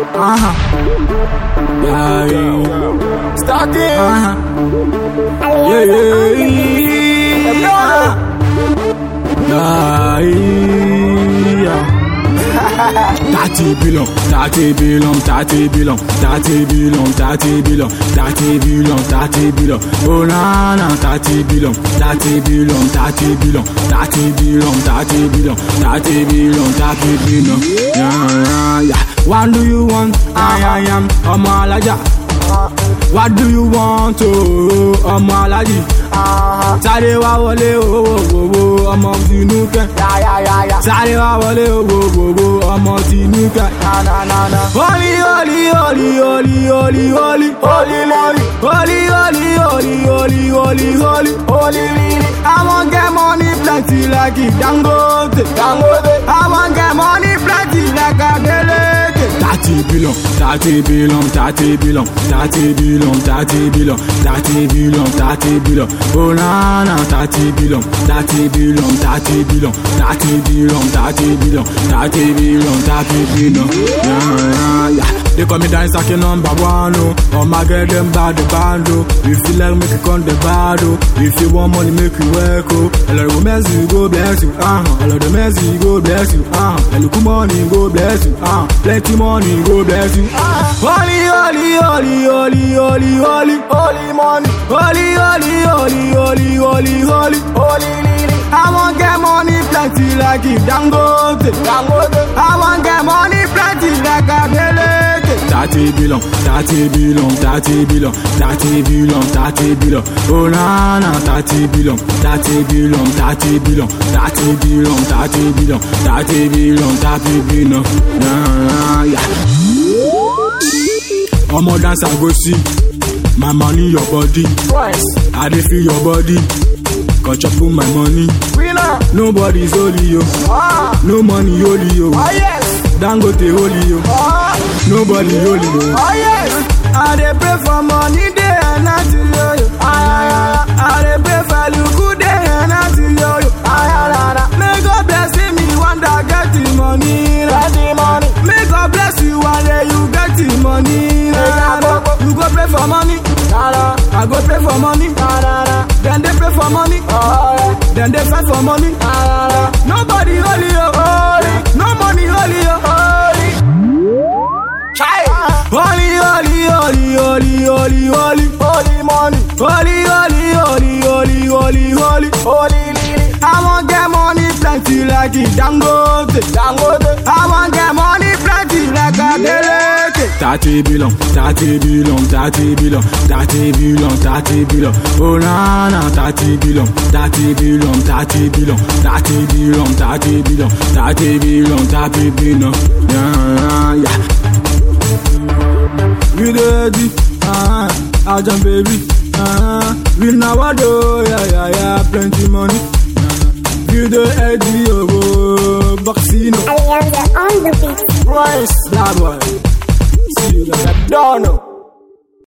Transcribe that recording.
Yeah. Start it. Yeah. Yeah. 30 billion. Oh na na, 30 billion. Yeah. What do you want? I am Omalaja. What do you want? Oh, Omalaji. Sáré wá wọlé ọmọ Tinúkẹ́. Sáré wá wọlé ọmọ Tinúkẹ́. Holy I wan get money plenty like Dangote. I wan get money plenty like Adeleke. 30 billion. Oh na na, 30 billion. Yeah. They call me dance like number one, oh. Oh my girl, them bad the band, oh. If you like, make it on the bad, oh. If you want money, make you work, oh. Hello, the mercy, go bless you, Hello, the mercy, go bless you, Hello, good money, go bless you, Plenty money, go bless you, Holy money. Holy. I wan get money plenty like Dangote. I wan get money plenty like Adeleke. 30 billion. Oh na na, 30 billion. Yeah. Omo dance I go see. My money, your body. Twice. I dey feel your body. Got chop my money. Winner. Nobody's holy yo. No money holy yo. Oh yes. Dangote holy yo. Nobody holy yo. Oh yes. I dey pray for money day and night yo. I dey pray for you good day and night yo. May God bless me one day get the money. May God bless you one day you get the money. You go pray for money. I go pray for money. Then they pray for money. Then they fight for money. Nobody holy yo. No money holy yo. Holy money. Holy. I wan get money plenty like Dangote. I wan get money plenty like Adeleke. 30 billion. Oh na na, 30 billion. Yeah. We ready, Arjun baby, we now do, yeah, plenty money. You the Eddie, Vaccino. I am the on the beat. Price, that boy. See you like a donut.